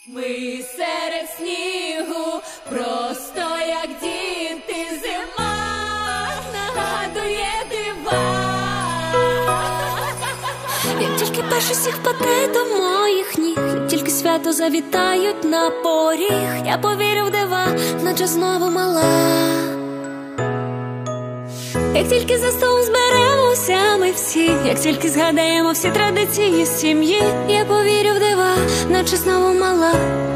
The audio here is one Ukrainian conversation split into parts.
Ми серед снігу, просто як діти, зима нагадує дива. Як тільки перший сніг впаде до моїх ніг, як тільки свято завітають на поріг, я повірю в дива, наче знову мала. Як тільки за столом зберемося ми всі, як тільки згадаємо всі традиції сім'ї, я повірю в дива, наче знову мала.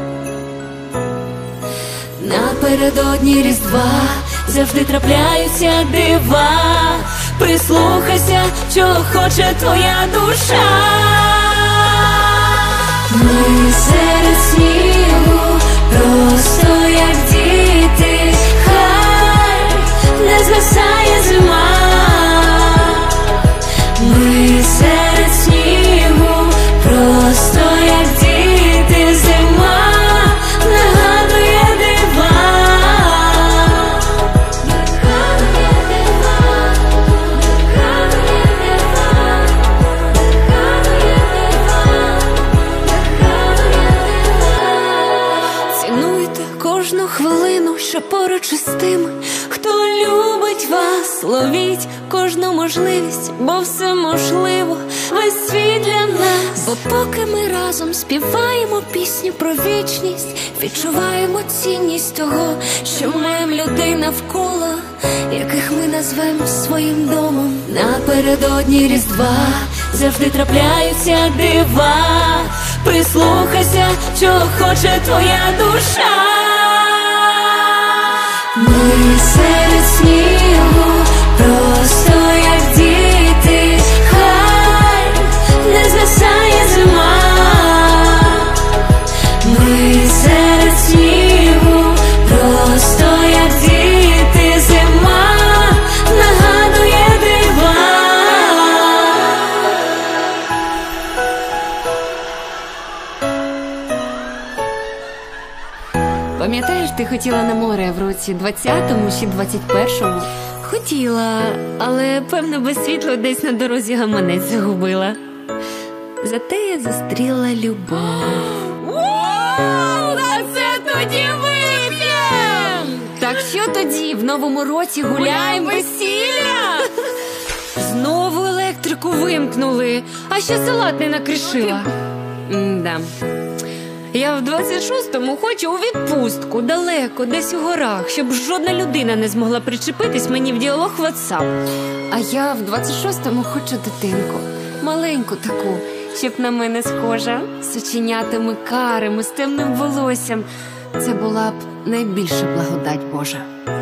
Напередодні Різдва завжди трапляються дива. Прислухайся, чого хоче твоя душа. Ми серед снігу, просто як діти, хай не згасає зима. Ми серед снігу, просто як діти, зима нагадує дива. Цінуйте кожну хвилину, що поруч із тими, хто любить вас. Ловіть кожну можливість, бо все можливо, весь світ для нас. Бо поки ми разом співаємо пісню про вічність, відчуваємо цінність того, що маємо людей навколо, яких ми назвемо своїм домом. Напередодні Різдва завжди трапляються дива. Прислухайся, чого хоче твоя душа. Ми серед снігу, просто як діти, хай не згасає зима. Ми серед снігу, просто як діти, зима нагадує дива. Пам'ятаєш, ти хотіла на море в році 20-му чи 21-му? Хотіла, але, певно, без світла десь на дорозі гаманець загубила. Зате я зустріла любов. За це тоді вип'єм! Так що тоді, в новому році гуляємо весілля? Знову електрику вимкнули, а ще салат не накришила. Да. Я в 26-му хочу у відпустку, далеко, десь у горах, щоб жодна людина не змогла причепитись мені в діалог WhatsApp. А я в 26-му хочу дитинку, маленьку таку, щоб на мене схожа, з оченятами карими, з темним волоссям. Це була б найбільша благодать Божа.